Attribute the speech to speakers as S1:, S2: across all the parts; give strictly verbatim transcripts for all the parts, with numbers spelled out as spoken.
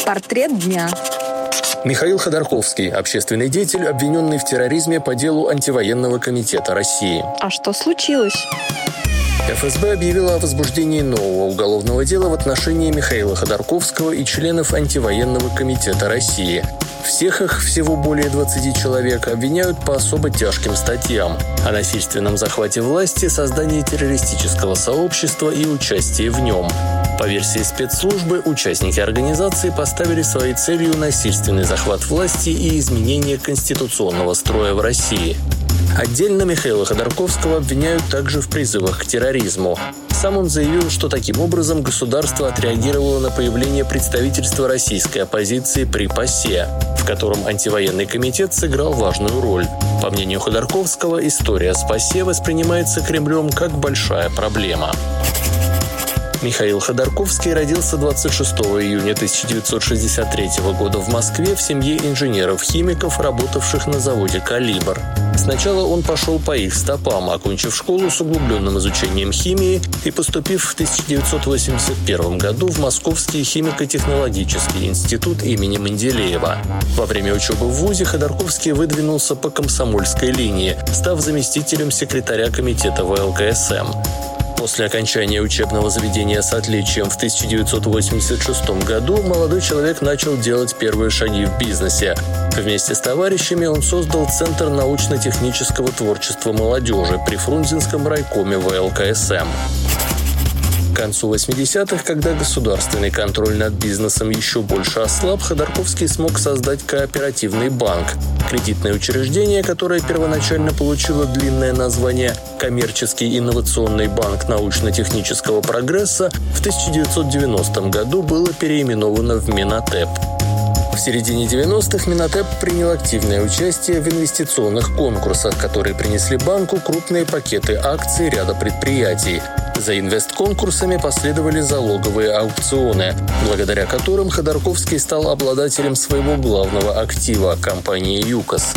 S1: Портрет дня.
S2: Михаил Ходорковский – общественный деятель, обвиненный в терроризме по делу Антивоенного комитета России.
S1: А что случилось?
S2: эф эс бэ объявила о возбуждении нового уголовного дела в отношении Михаила Ходорковского и членов Антивоенного комитета России. Всех их, всего более двадцати человек, обвиняют по особо тяжким статьям о насильственном захвате власти, создании террористического сообщества и участии в нем. По версии спецслужбы, участники организации поставили своей целью насильственный захват власти и изменение конституционного строя в России. Отдельно Михаила Ходорковского обвиняют также в призывах к терроризму. Сам он заявил, что таким образом государство отреагировало на появление представительства российской оппозиции при ПАСЕ, в котором антивоенный комитет сыграл важную роль. По мнению Ходорковского, история с ПАСЕ воспринимается Кремлем как большая проблема. Михаил Ходорковский родился двадцать шестого июня тысяча девятьсот шестьдесят третьего года в Москве в семье инженеров-химиков, работавших на заводе «Калибр». Сначала он пошел по их стопам, окончив школу с углубленным изучением химии и поступив в тысяча девятьсот восемьдесят первом году в Московский химико-технологический институт имени Менделеева. Во время учебы в вузе Ходорковский выдвинулся по комсомольской линии, став заместителем секретаря комитета вэ эл ка эс эм. После окончания учебного заведения с отличием в тысяча девятьсот восемьдесят шестом году молодой человек начал делать первые шаги в бизнесе. Вместе с товарищами он создал Центр научно-технического творчества молодежи при Фрунзенском райкоме вэ эл ка эс эм. К концу восьмидесятых, когда государственный контроль над бизнесом еще больше ослаб, Ходорковский смог создать кооперативный банк – кредитное учреждение, которое первоначально получило длинное название «Коммерческий инновационный банк научно-технического прогресса», в тысяча девятьсот девяностом году было переименовано в Минотеп. В середине девяностых Минотеп принял активное участие в инвестиционных конкурсах, которые принесли банку крупные пакеты акций ряда предприятий. За инвестконкурсами последовали залоговые аукционы, благодаря которым Ходорковский стал обладателем своего главного актива – компании «ЮКОС».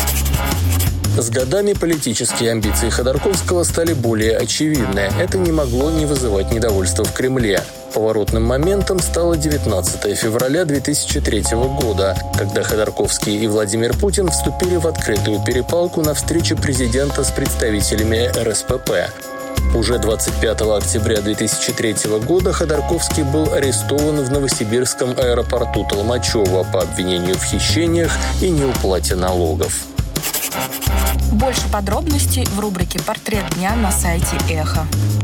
S2: С годами политические амбиции Ходорковского стали более очевидны. Это не могло не вызывать недовольства в Кремле. Поворотным моментом стало девятнадцатого февраля две тысячи третьего года, когда Ходорковский и Владимир Путин вступили в открытую перепалку на встрече президента с представителями эр эс пэ пэ. Уже двадцать пятого октября две тысячи третьего года Ходорковский был арестован в Новосибирском аэропорту Толмачево по обвинению в хищениях и неуплате налогов.
S1: Больше подробностей в рубрике «Портрет дня» на сайте Эхо.